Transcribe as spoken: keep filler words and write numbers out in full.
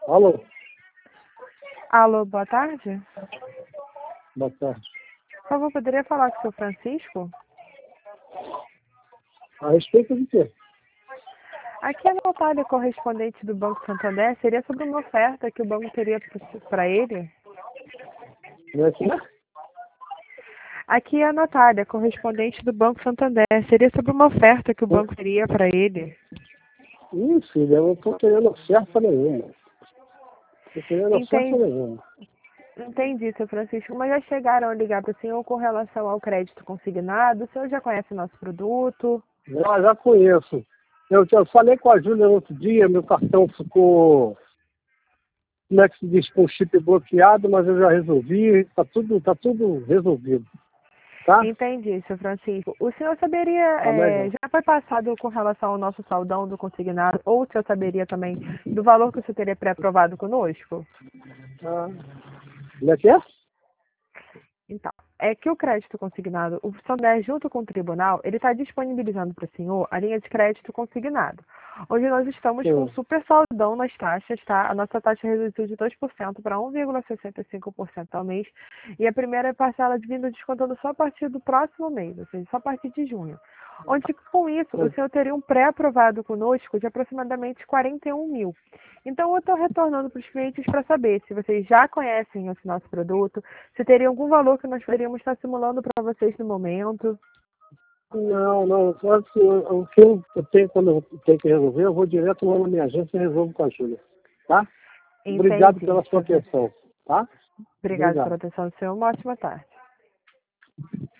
Alô, Alô, boa tarde. boa tarde. Por favor, poderia falar com o seu Francisco? A respeito de quê? Aqui é a Natália, correspondente do Banco Santander. Seria sobre uma oferta que o banco teria para ele? Não é que é? Aqui é a Natália, correspondente do Banco Santander. Seria sobre uma oferta que o banco teria para ele? Ih, filha, eu não estou querendo oferta nenhuma. Estou querendo oferta Entendi, nenhuma. entendi, seu Francisco. Mas já chegaram a ligar para o senhor com relação ao crédito consignado? O senhor já conhece o nosso produto? Já, já conheço. Eu, eu falei com a Júlia no outro dia, meu cartão ficou, como é que se diz, com o chip bloqueado, mas eu já resolvi, está tudo, tá tudo resolvido. Tá? Entendi, seu Francisco. O senhor saberia, Tá é, legal. já foi passado com relação ao nosso saldão do consignado, ou o senhor saberia também do valor que o senhor teria pré-aprovado conosco? Ah, como é que é? Então, é que o crédito consignado, o Santander, junto com o tribunal, ele está disponibilizando para o senhor a linha de crédito consignado, onde nós estamos com um Sim. super saldão nas taxas, tá? A nossa taxa reduziu de dois por cento para um vírgula sessenta e cinco por cento ao mês, e a primeira parcela de vindo descontando só a partir do próximo mês, ou seja, só a partir de junho. Onde, com isso, o senhor teria um pré-aprovado conosco de aproximadamente quarenta e um mil. Então, eu estou retornando para os clientes para saber se vocês já conhecem esse nosso produto, se teria algum valor que nós poderíamos estar simulando para vocês no momento. Não, não. Só que o o que eu tenho quando eu tenho que resolver, eu vou direto lá na minha agência e resolvo com a Júlia. Tá? Obrigado Entendi. pela sua atenção. Tá? Obrigada pela Obrigado. atenção do senhor. Uma ótima tarde.